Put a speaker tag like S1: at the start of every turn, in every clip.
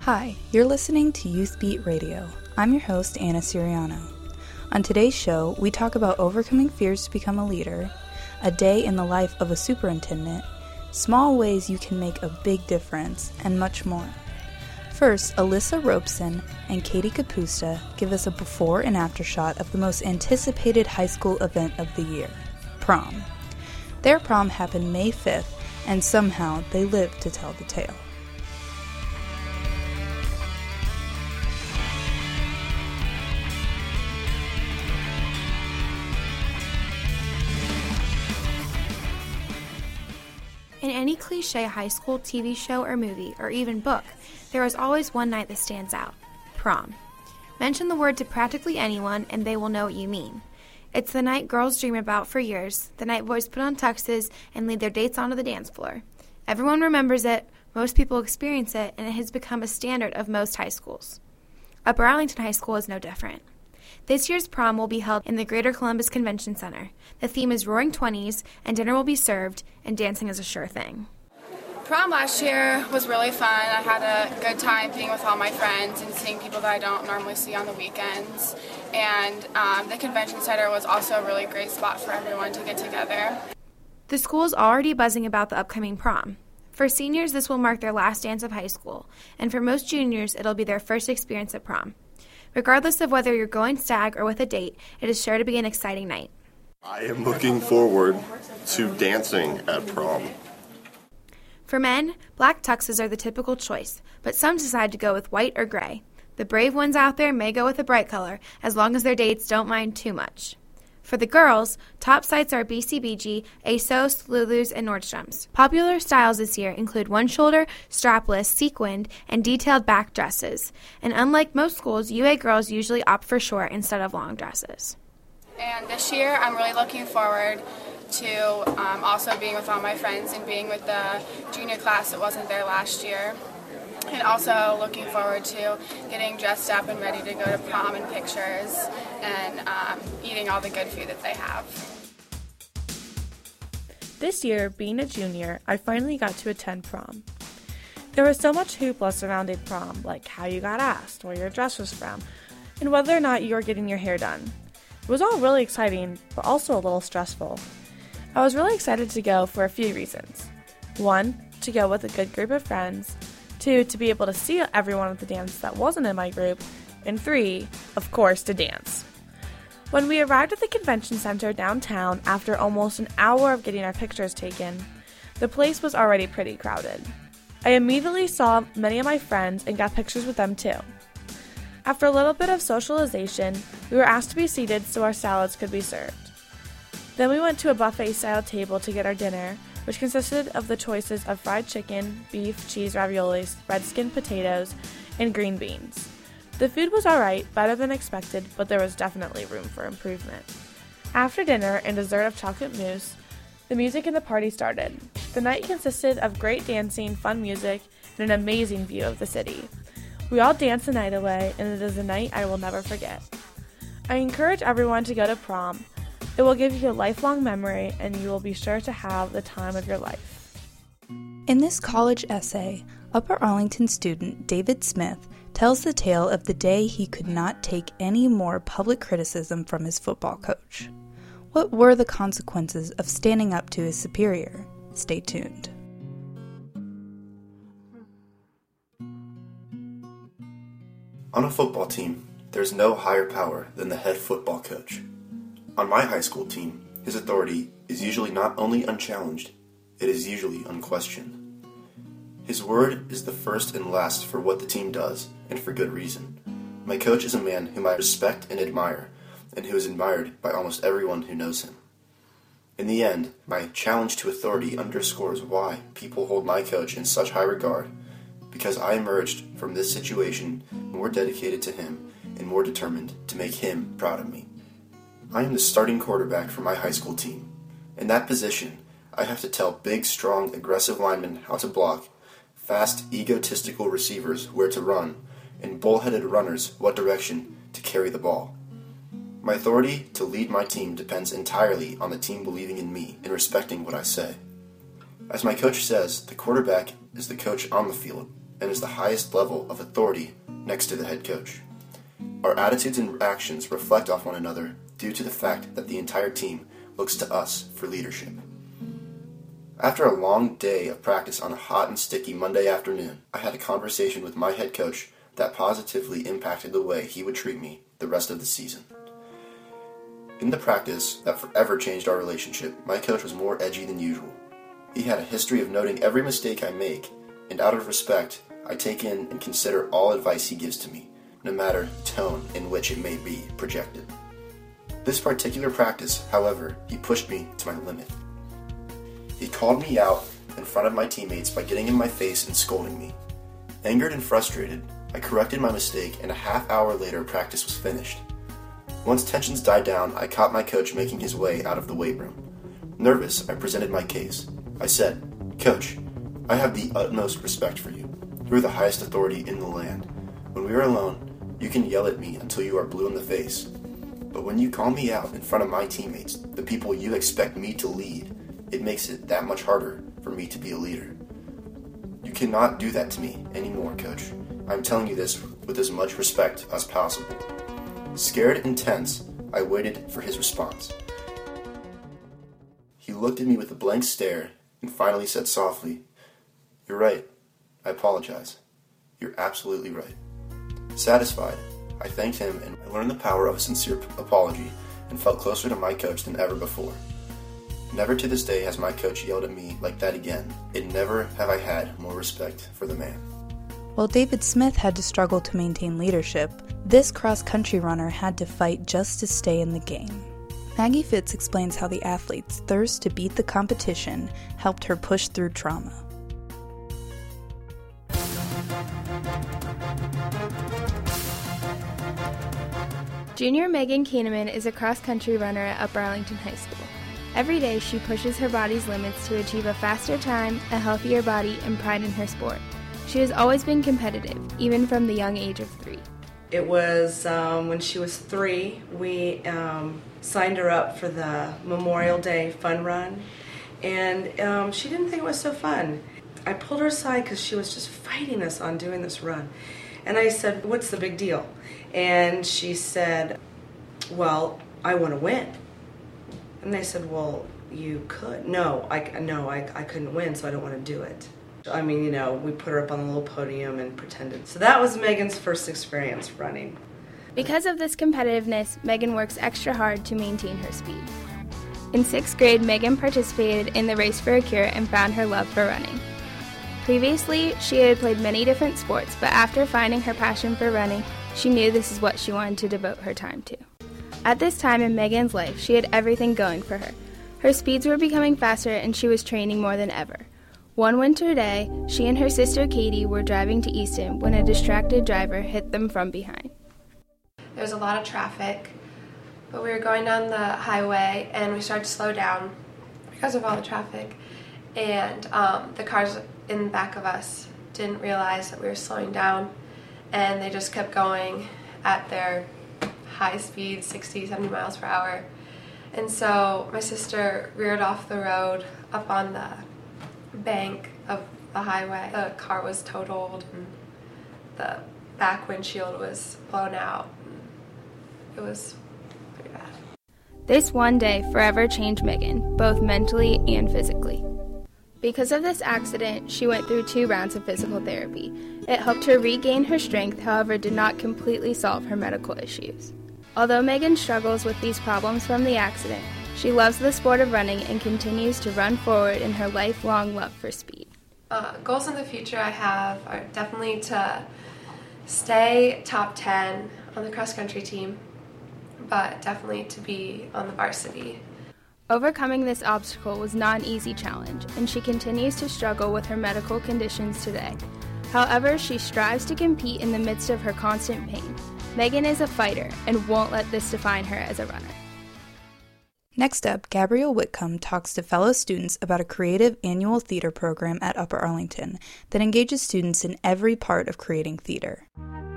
S1: Hi, you're listening to Youth Beat Radio. I'm your host, Anna Siriano. On today's show, we talk about overcoming fears to become a leader, a day in the life of a superintendent, small ways you can make a big difference, and much more. First, Alyssa Robeson and Katie Capusta give us a before and after shot of the most anticipated high school event of the year, prom. Their prom happened May 5th, and somehow they lived to tell the tale.
S2: In any cliché high school TV show or movie, or even book, there is always one night that stands out: prom. Mention the word to practically anyone and they will know what you mean. It's the night girls dream about for years, the night boys put on tuxes and lead their dates onto the dance floor. Everyone remembers it, most people experience it, and it has become a standard of most high schools. Upper Arlington High School is no different. This year's prom will be held in the Greater Columbus Convention Center. The theme is Roaring Twenties, and dinner will be served, and dancing is a sure thing.
S3: Prom last year was really fun. I had a good time being with all my friends and seeing people that I don't normally see on the weekends. And the convention center was also a really great spot for everyone to get together.
S2: The school is already buzzing about the upcoming prom. For seniors, this will mark their last dance of high school, and for most juniors, it'll be their first experience at prom. Regardless of whether you're going stag or with a date, it is sure to be an exciting night.
S4: I am looking forward to dancing at prom.
S2: For men, black tuxes are the typical choice, but some decide to go with white or gray. The brave ones out there may go with a bright color, as long as their dates don't mind too much. For the girls, top sites are BCBG, ASOS, Lulu's, and Nordstrom's. Popular styles this year include one-shoulder, strapless, sequined, and detailed back dresses. And unlike most schools, UA girls usually opt for short instead of long dresses.
S3: And this year, I'm really looking forward to also being with all my friends and being with the junior class that wasn't there last year. And also looking forward to getting dressed up and ready to go to prom and pictures and eating all the good food that they have.
S5: This year, being a junior, I finally got to attend prom. There was so much hoopla surrounding prom, like how you got asked, where your dress was from, and whether or not you were getting your hair done. It was all really exciting, but also a little stressful. I was really excited to go for a few reasons. 1, to go with a good group of friends. 2, to be able to see everyone at the dance that wasn't in my group. And 3, of course, to dance. When we arrived at the convention center downtown after almost an hour of getting our pictures taken, the place was already pretty crowded. I immediately saw many of my friends and got pictures with them too. After a little bit of socialization, we were asked to be seated so our salads could be served. Then we went to a buffet-style table to get our dinner, which consisted of the choices of fried chicken, beef, cheese raviolis, red-skinned potatoes, and green beans. The food was alright, better than expected, but there was definitely room for improvement. After dinner and dessert of chocolate mousse, the music and the party started. The night consisted of great dancing, fun music, and an amazing view of the city. We all danced the night away, and it is a night I will never forget. I encourage everyone to go to prom. It will give you a lifelong memory, and you will be sure to have the time of your life.
S1: In this college essay, Upper Arlington student David Smith tells the tale of the day he could not take any more public criticism from his football coach. What were the consequences of standing up to his superior? Stay tuned.
S6: On a football team, there's no higher power than the head football coach. On my high school team, his authority is usually not only unchallenged, it is usually unquestioned. His word is the first and last for what the team does, and for good reason. My coach is a man whom I respect and admire, and who is admired by almost everyone who knows him. In the end, my challenge to authority underscores why people hold my coach in such high regard, because I emerged from this situation more dedicated to him and more determined to make him proud of me. I am the starting quarterback for my high school team. In that position, I have to tell big, strong, aggressive linemen how to block, fast, egotistical receivers where to run, and bullheaded runners what direction to carry the ball. My authority to lead my team depends entirely on the team believing in me and respecting what I say. As my coach says, the quarterback is the coach on the field, and is the highest level of authority next to the head coach. Our attitudes and actions reflect off one another due to the fact that the entire team looks to us for leadership. After a long day of practice on a hot and sticky Monday afternoon, I had a conversation with my head coach that positively impacted the way he would treat me the rest of the season. In the practice that forever changed our relationship, my coach was more edgy than usual. He had a history of noting every mistake I make, and out of respect, I take in and consider all advice he gives to me, no matter the tone in which it may be projected. This particular practice, however, he pushed me to my limit. He called me out in front of my teammates by getting in my face and scolding me. Angered and frustrated, I corrected my mistake, and a half hour later practice was finished. Once tensions died down, I caught my coach making his way out of the weight room. Nervous, I presented my case. I said, "Coach, I have the utmost respect for you. You are the highest authority in the land. When we are alone, you can yell at me until you are blue in the face. But when you call me out in front of my teammates, the people you expect me to lead, it makes it that much harder for me to be a leader. You cannot do that to me anymore, Coach. I'm telling you this with as much respect as possible." Scared and tense, I waited for his response. He looked at me with a blank stare and finally said softly, "You're right. I apologize. You're absolutely right." Satisfied, I thanked him and I learned the power of a sincere apology and felt closer to my coach than ever before. Never to this day has my coach yelled at me like that again, and never have I had more respect for the man.
S1: While David Smith had to struggle to maintain leadership, this cross-country runner had to fight just to stay in the game. Maggie Fitz explains how the athlete's thirst to beat the competition helped her push through trauma.
S2: Junior Megan Kahneman is a cross-country runner at Upper Arlington High School. Every day, she pushes her body's limits to achieve a faster time, a healthier body, and pride in her sport. She has always been competitive, even from the young age of 3.
S7: It was when she was 3, we signed her up for the Memorial Day fun run, and she didn't think it was so fun. I pulled her aside because she was just fighting us on doing this run. And I said, "What's the big deal?" And she said, "Well, I want to win." And I said, "Well, you could." No, I couldn't win, so I don't want to do it. I mean, we put her up on the little podium and pretended. So that was Megan's first experience running.
S2: Because of this competitiveness, Megan works extra hard to maintain her speed. In 6th grade, Megan participated in the Race for a Cure and found her love for running. Previously, she had played many different sports, but after finding her passion for running, she knew this is what she wanted to devote her time to. At this time in Megan's life, she had everything going for her. Her speeds were becoming faster and she was training more than ever. One winter day, she and her sister Katie were driving to Easton when a distracted driver hit them from behind.
S8: There was a lot of traffic, but we were going down the highway and we started to slow down because of all the traffic. And the cars in the back of us didn't realize that we were slowing down, and they just kept going at their high speed, 60, 70 miles per hour. And so my sister reared off the road up on the bank of the highway. The car was totaled and the back windshield was blown out. It was pretty bad.
S2: This one day forever changed Megan, both mentally and physically. Because of this accident, she went through 2 rounds of physical therapy. It helped her regain her strength, however, did not completely solve her medical issues. Although Megan struggles with these problems from the accident, she loves the sport of running and continues to run forward in her lifelong love for speed.
S8: Goals in the future I have are definitely to stay top 10 on the cross-country team, but definitely to be on the varsity.
S2: Overcoming this obstacle was not an easy challenge, and she continues to struggle with her medical conditions today. However, she strives to compete in the midst of her constant pain. Megan is a fighter and won't let this define her as a runner.
S1: Next up, Gabrielle Whitcomb talks to fellow students about a creative annual theater program at Upper Arlington that engages students in every part of creating theater.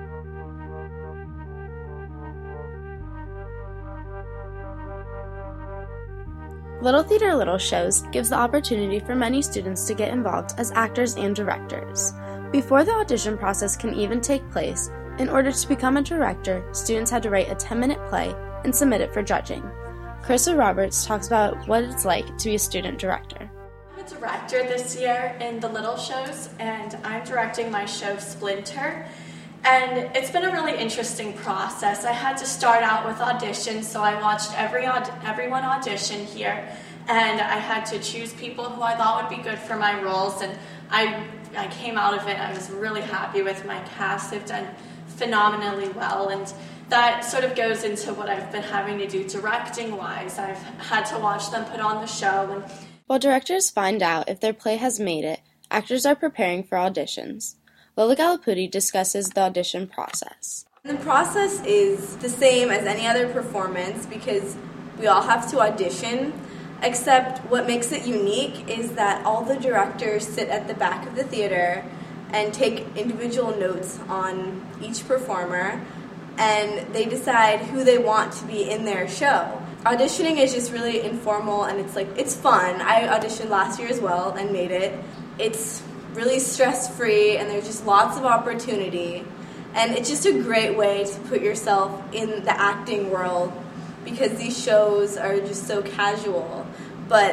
S9: Little Theater Little Shows gives the opportunity for many students to get involved as actors and directors. Before the audition process can even take place, in order to become a director, students had to write a 10-minute play and submit it for judging. Carissa Roberts talks about what it's like to be a student director.
S10: I'm a director this year in the Little Shows, and I'm directing my show Splinter. And it's been a really interesting process. I had to start out with auditions, so I watched everyone audition here, and I had to choose people who I thought would be good for my roles, and I came out of it. I was really happy with my cast. They've done phenomenally well, and that sort of goes into what I've been having to do directing-wise. I've had to watch them put on the show. And
S9: while directors find out if their play has made it, actors are preparing for auditions. Lola Gallipudi discusses the audition process.
S11: The process is the same as any other performance because we all have to audition, except what makes it unique is that all the directors sit at the back of the theater and take individual notes on each performer, and they decide who they want to be in their show. Auditioning is just really informal, and it's fun. I auditioned last year as well and made it. It's really stress-free, and there's just lots of opportunity, and it's just a great way to put yourself in the acting world because these shows are just so casual, but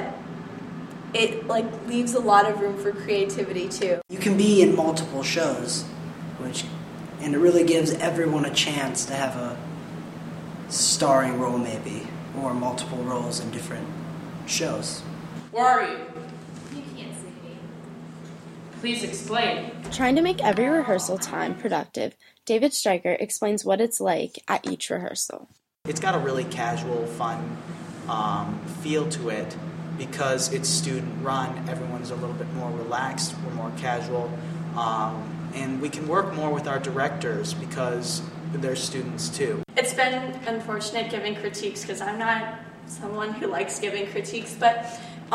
S11: it leaves a lot of room for creativity too.
S12: You can be in multiple shows, and it really gives everyone a chance to have a starring role maybe, or multiple roles in different shows.
S13: Where are you? You can't see me. Please explain.
S9: Trying to make every rehearsal time productive, David Stryker explains what it's like at each rehearsal.
S14: It's got a really casual, fun feel to it because it's student-run. Everyone's a little bit more relaxed, we're more casual, and we can work more with our directors because they're students too.
S10: It's been unfortunate giving critiques because I'm not someone who likes giving critiques, but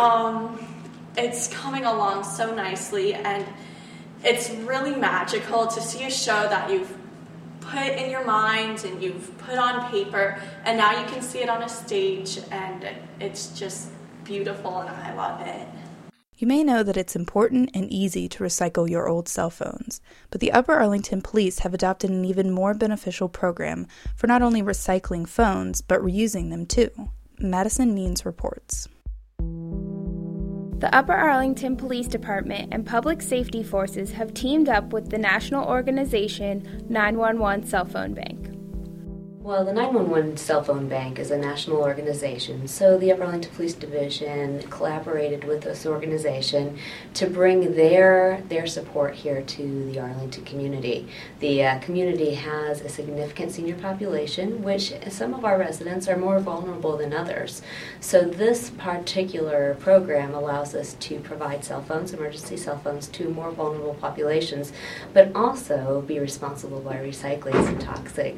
S10: it's coming along so nicely, and it's really magical to see a show that you've put in your mind and you've put on paper, and now you can see it on a stage, and it's just beautiful, and I love it.
S1: You may know that it's important and easy to recycle your old cell phones, but the Upper Arlington Police have adopted an even more beneficial program for not only recycling phones, but reusing them too. Madison Means reports.
S2: The Upper Arlington Police Department and Public Safety Forces have teamed up with the national organization 911 Cell Phone Bank.
S15: Well, the 911 Cell Phone Bank is a national organization, so the Upper Arlington Police Division collaborated with this organization to bring their support here to the Arlington community. The community has a significant senior population, which some of our residents are more vulnerable than others. So this particular program allows us to provide cell phones, emergency cell phones, to more vulnerable populations, but also be responsible by recycling some toxic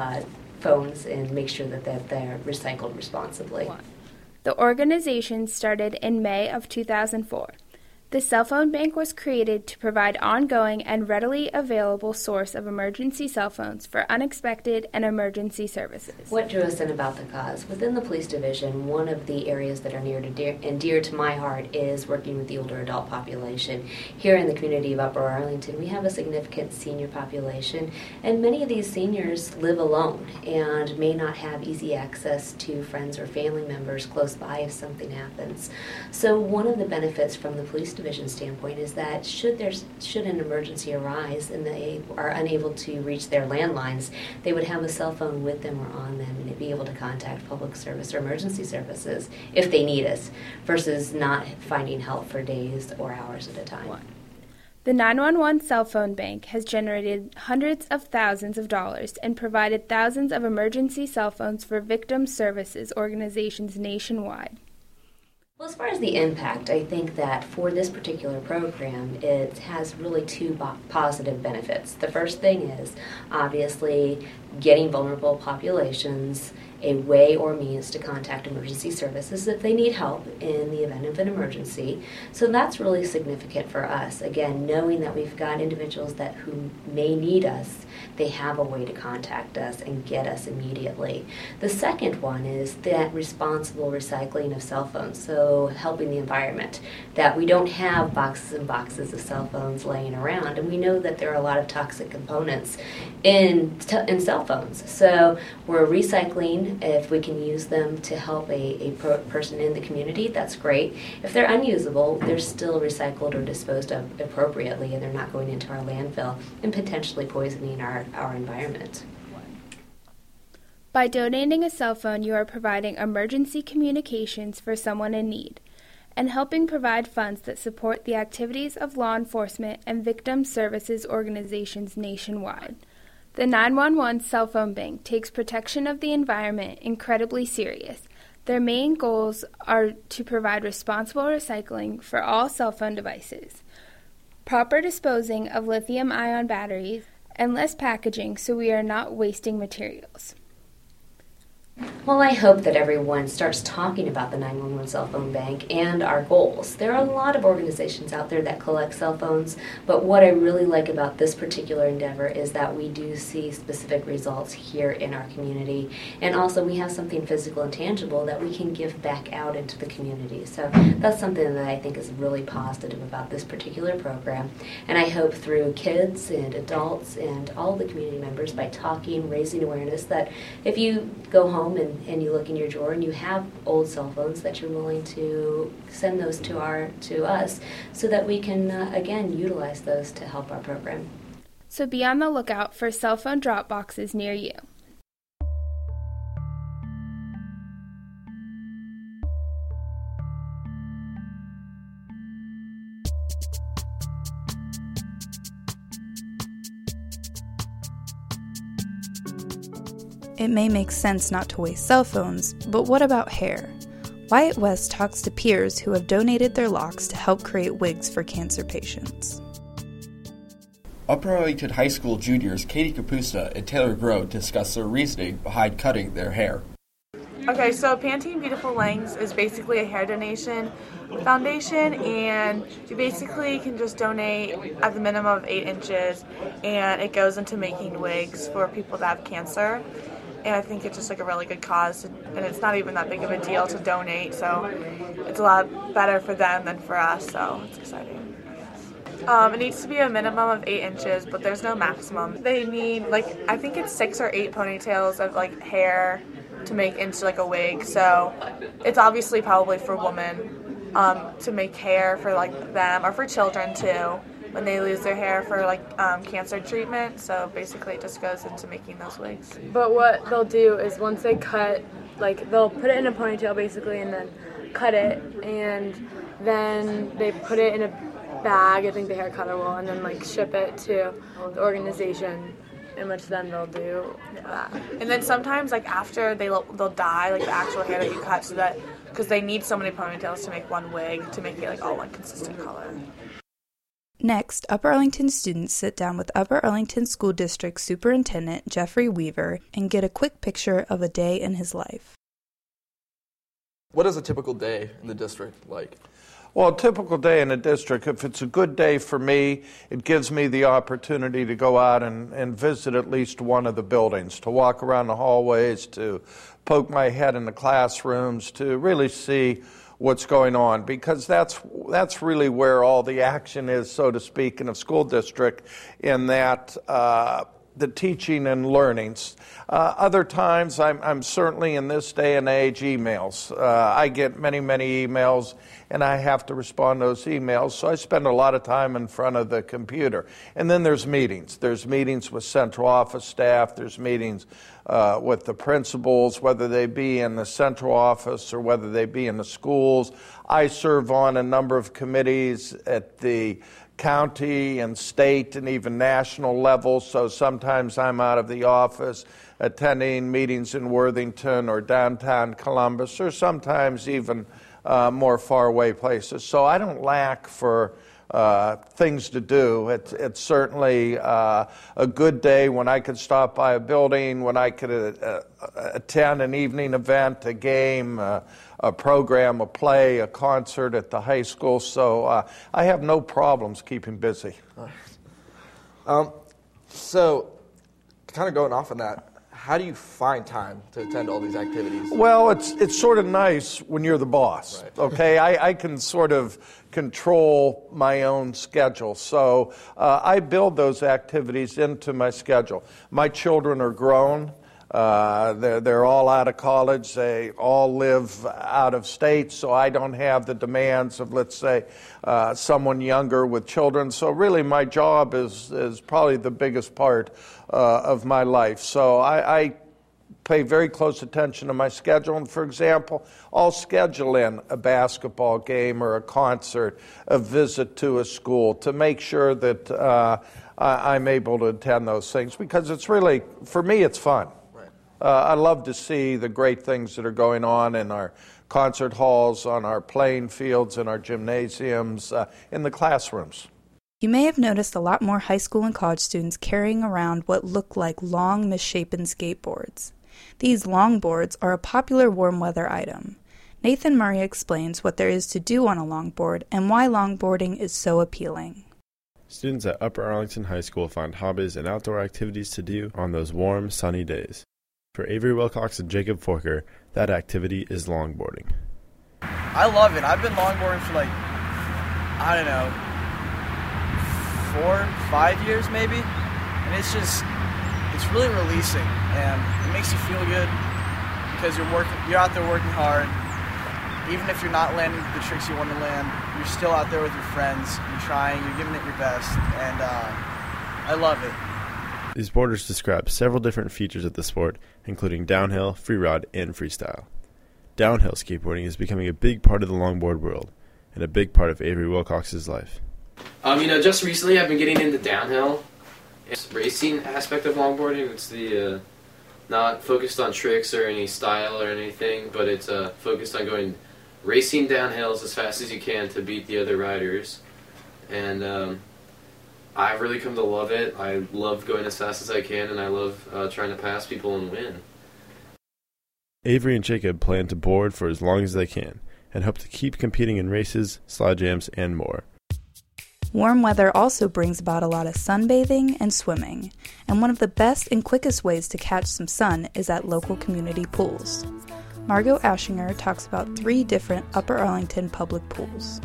S15: phones and make sure that they're recycled responsibly.
S2: The organization started in May of 2004. The cell phone bank was created to provide ongoing and readily available source of emergency cell phones for unexpected and emergency services.
S15: What drew us in about the cause? Within the police division, one of the areas that are near and dear to my heart is working with the older adult population. Here in the community of Upper Arlington, we have a significant senior population, and many of these seniors live alone and may not have easy access to friends or family members close by if something happens. So one of the benefits from the police division standpoint is that should an emergency arise and they are unable to reach their landlines, they would have a cell phone with them or on them and be able to contact public service or emergency services if they need us, versus not finding help for days or hours at a time.
S2: The 911 Cell Phone Bank has generated hundreds of thousands of dollars and provided thousands of emergency cell phones for victim services organizations nationwide.
S15: Well, as far as the impact, I think that for this particular program, it has really two positive benefits. The first thing is, obviously, getting vulnerable populations a way or means to contact emergency services if they need help in the event of an emergency. So that's really significant for us. Again, knowing that we've got individuals who may need us they have a way to contact us and get us immediately. The second one is that responsible recycling of cell phones, so helping the environment, that we don't have boxes and boxes of cell phones laying around, and we know that there are a lot of toxic components in cell phones. So we're recycling. If we can use them to help a person in the community, that's great. If they're unusable, they're still recycled or disposed of appropriately, and they're not going into our landfill and potentially poisoning our environment.
S16: By donating a cell phone, you are providing emergency communications for someone in need and helping provide funds that support the activities of law enforcement and victim services organizations nationwide. The 911 cell phone bank takes protection of the environment incredibly serious. Their main goals are to provide responsible recycling for all cell phone devices, proper disposing of lithium-ion batteries, and less packaging so we are not wasting materials.
S15: Well, I hope that everyone starts talking about the 911 cell phone bank and our goals. There are a lot of organizations out there that collect cell phones, but what I really like about this particular endeavor is that we do see specific results here in our community, and also we have something physical and tangible that we can give back out into the community. So that's something that I think is really positive about this particular program, and I hope through kids and adults and all the community members, by talking, raising awareness, that if you go home and you look in your drawer and you have old cell phones, that you're willing to send those to us so that we can, again, utilize those to help our program.
S16: So be on the lookout for cell phone drop boxes near you.
S1: It may make sense not to waste cell phones, but what about hair? Wyatt West talks to peers who have donated their locks to help create wigs for cancer patients.
S17: Upper Arlington High School juniors Katie Capusta and Taylor Grove discuss their reasoning behind cutting their hair.
S5: Okay, so Pantene Beautiful Lengths is basically a hair donation foundation, and you basically can just donate at the minimum of 8 inches, and it goes into making wigs for people that have cancer. And I think it's just like a really good cause, and it's not even that big of a deal to donate, so it's a lot better for them than for us, so it's exciting. It needs to be a minimum of 8 inches, but there's no maximum. They need, I think it's 6 or 8 ponytails of, hair to make into, a wig, so it's obviously probably for women to make hair for, them, or for children, too, when they lose their hair for cancer treatment. So basically it just goes into making those wigs.
S18: But what they'll do is once they cut, they'll put it in a ponytail basically and then cut it, and then they put it in a bag, I think the hair cutter will, and then ship it to the organization, in which then they'll do that.
S5: And then sometimes after they'll dye the actual hair that you cut, so that because they need so many ponytails to make one wig to make it all one consistent color.
S1: Next, Upper Arlington students sit down with Upper Arlington School District Superintendent Jeffrey Weaver and get a quick picture of a day in his life.
S19: What is a typical day in the district like?
S20: Well, a typical day in the district, if it's a good day for me, it gives me the opportunity to go out and visit at least one of the buildings, to walk around the hallways, to poke my head in the classrooms, to really see what's going on, because that's really where all the action is, so to speak, in a school district, in that the teaching and learnings. Other times, I'm certainly in this day and age, emails. I get many emails, and I have to respond to those emails, so I spend a lot of time in front of the computer. And then there's meetings. There's meetings with central office staff. There's meetings with the principals, whether they be in the central office or whether they be in the schools. I serve on a number of committees at the county and state and even national level, so sometimes I'm out of the office attending meetings in Worthington or downtown Columbus, or sometimes even more faraway places. So I don't lack for things to do. It's certainly a good day when I could stop by a building, when I could attend an evening event, a game, a program, a play, a concert at the high school. So I have no problems keeping busy.
S19: So kind of going off on that, how do you find time to attend all these activities?
S20: Well, it's sort of nice when you're the boss, right. Okay? I can sort of control my own schedule. So I build those activities into my schedule. My children are grown. They're all out of college. They all live out of state, so I don't have the demands of, let's say, someone younger with children. So really my job is probably the biggest part of my life. So I pay very close attention to my schedule. And for example, I'll schedule in a basketball game or a concert, a visit to a school to make sure that I'm able to attend those things, because it's really, for me, it's fun. I love to see the great things that are going on in our concert halls, on our playing fields, in our gymnasiums, in the classrooms.
S1: You may have noticed a lot more high school and college students carrying around what look like long, misshapen skateboards. These longboards are a popular warm weather item. Nathan Murray explains what there is to do on a longboard and why longboarding is so appealing.
S21: Students at Upper Arlington High School find hobbies and outdoor activities to do on those warm, sunny days. For Avery Wilcox and Jacob Forker, that activity is longboarding.
S22: I love it. I've been longboarding for 4, 5 years maybe. And it's really releasing, and it makes you feel good because you're out there working hard. Even if you're not landing the tricks you want to land, you're still out there with your friends. You're trying, you're giving it your best, and I love it.
S21: These boarders describe several different features of the sport, including downhill, freeride, and freestyle. Downhill skateboarding is becoming a big part of the longboard world, and a big part of Avery Wilcox's life.
S23: Just recently I've been getting into downhill. It's racing aspect of longboarding. It's the not focused on tricks or any style or anything, but it's focused on going racing downhills as fast as you can to beat the other riders. And I've really come to love it. I love going as fast as I can, and I love trying to pass people and win.
S21: Avery and Jacob plan to board for as long as they can, and hope to keep competing in races, slide jams, and more.
S1: Warm weather also brings about a lot of sunbathing and swimming, and one of the best and quickest ways to catch some sun is at local community pools. Margot Ashinger talks about 3 different Upper Arlington public pools.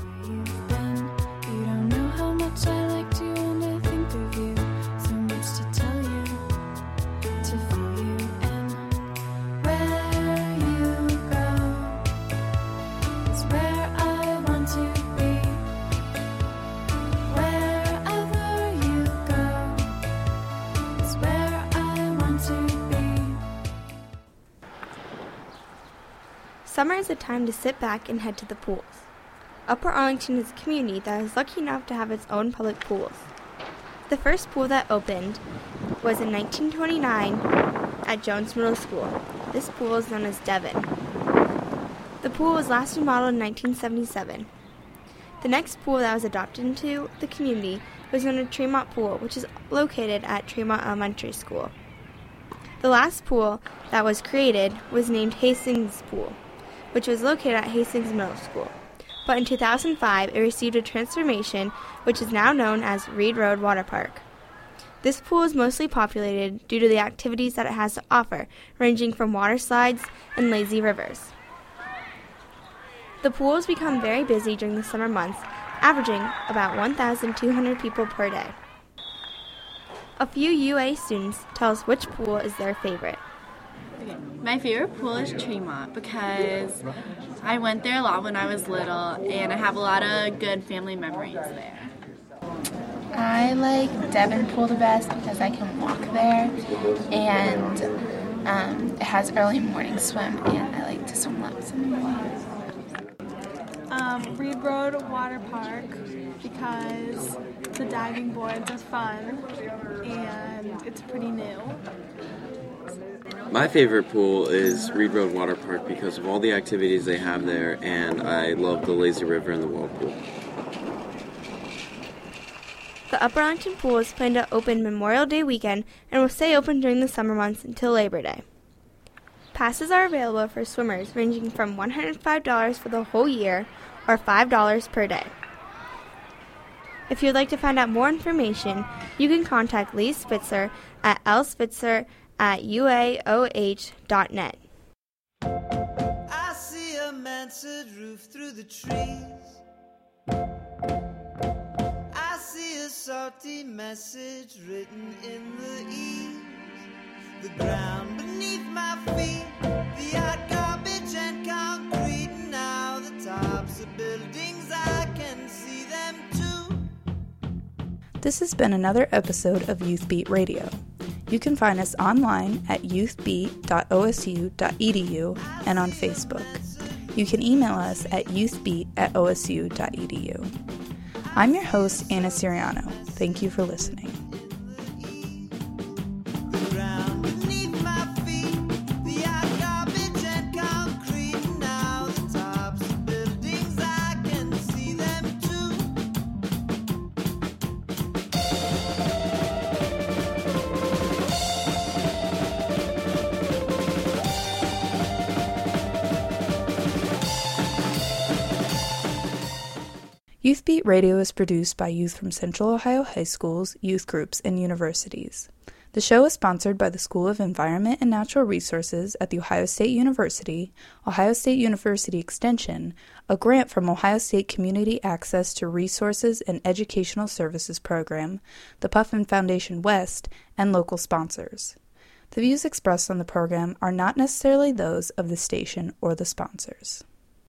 S2: Summer is a time to sit back and head to the pools. Upper Arlington is a community that is lucky enough to have its own public pools. The first pool that opened was in 1929 at Jones Middle School. This pool is known as Devon. The pool was last remodeled in 1977. The next pool that was adopted into the community was known as Tremont Pool, which is located at Tremont Elementary School. The last pool that was created was named Hastings Pool, which was located at Hastings Middle School. But in 2005, it received a transformation, which is now known as Reed Road Water Park. This pool is mostly populated due to the activities that it has to offer, ranging from water slides and lazy rivers. The pools become very busy during the summer months, averaging about 1,200 people per day. A few UA students tell us which pool is their favorite.
S24: Okay. My favorite pool is Tremont because I went there a lot when I was little and I have a lot of good family memories there.
S25: I like Devon Pool the best because I can walk there and it has early morning swim and I like to swim laps in the pool.
S26: Reed Road Water Park because the diving boards are fun and it's pretty new.
S27: My favorite pool is Reed Road Water Park because of all the activities they have there, and I love the lazy river and the whirlpool.
S2: The Upper Arlington Pool is planned to open Memorial Day weekend and will stay open during the summer months until Labor Day. Passes are available for swimmers ranging from $105 for the whole year or $5 per day.
S3: If you'd like to find out more information, you can contact Lee Spitzer at lspitzer@uaoh.net.
S4: I see a mansard roof through the trees. I see a salty message written in the eaves. The ground beneath my feet, the hot garbage and concrete. Now the tops of buildings, I can see them too.
S1: This has been another episode of Youth Beat Radio. You can find us online at youthbeat.osu.edu and on Facebook. You can email us at youthbeat@osu.edu. I'm your host, Anna Siriano. Thank you for listening. Youth Beat Radio is produced by youth from Central Ohio high schools, youth groups, and universities. The show is sponsored by the School of Environment and Natural Resources at The Ohio State University, Ohio State University Extension, a grant from Ohio State Community Access to Resources and Educational Services Program, the Puffin Foundation West, and local sponsors. The views expressed on the program are not necessarily those of the station or the sponsors.